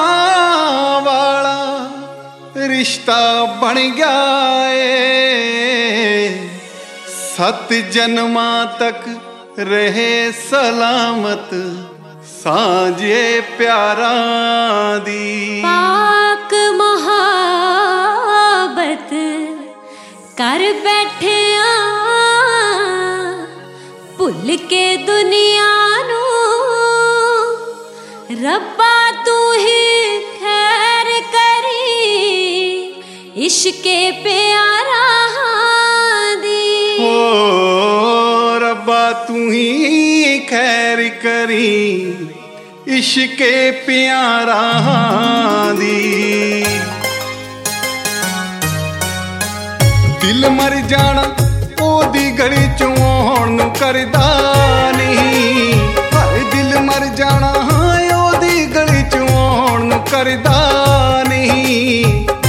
वाला रिश्ता बन गया है। 7 जन्मां तक रहे सलामत सांझे प्यारां दी। पाक मुहब्बत कर बैठे भुल के दुनिया नू, रब्बा तू ही खैर करी इश्के प्यारा दी। ओ रब्बा तू ही खैर करी इश्के प्यारा दी। दिल मर जाना ओदी गली चों आउण नूं करदा नहीं। हाय दिल मर जाना ओदी गली चों आउण नूं करदा नहीं।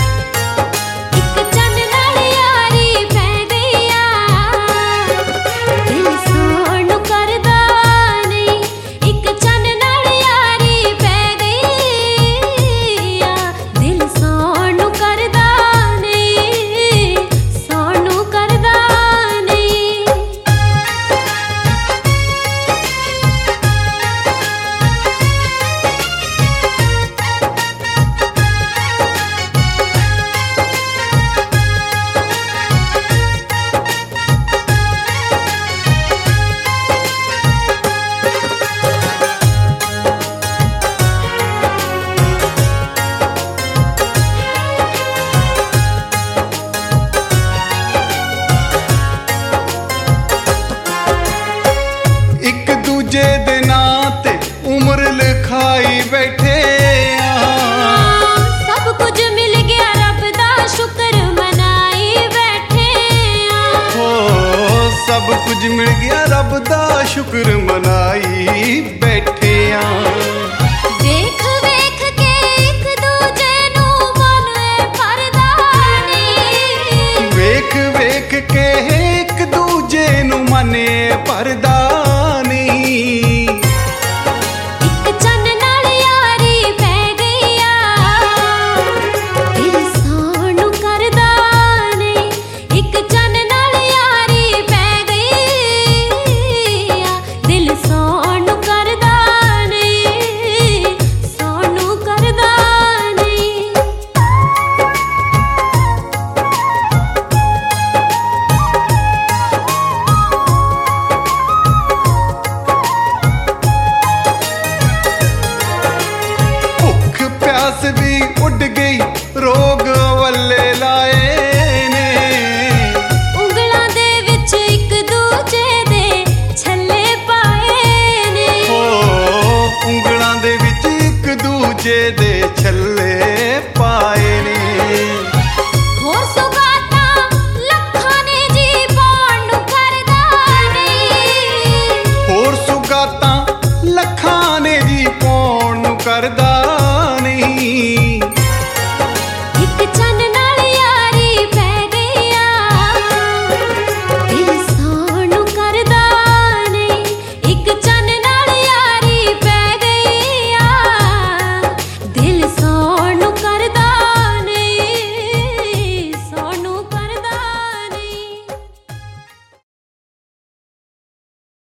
दूजे दे नां ते उम्र लिखाई बैठे सब कुछ मिल गया रब दा शुक्र मनाई बैठे। हो सब कुछ मिल गया रब दा शुक्र मनाई बैठे। देख वेख के एक दूजे नू मन भरदा नहीं। वेख वेख के एक दूजे नू मन भरदा भी उड़ गई रोग वल्ले लाए ने। उंगलां दे विच एक दूजे दे छल्ले पाए ने। ओ उंगलां दे विच एक दूजे दे छल्ले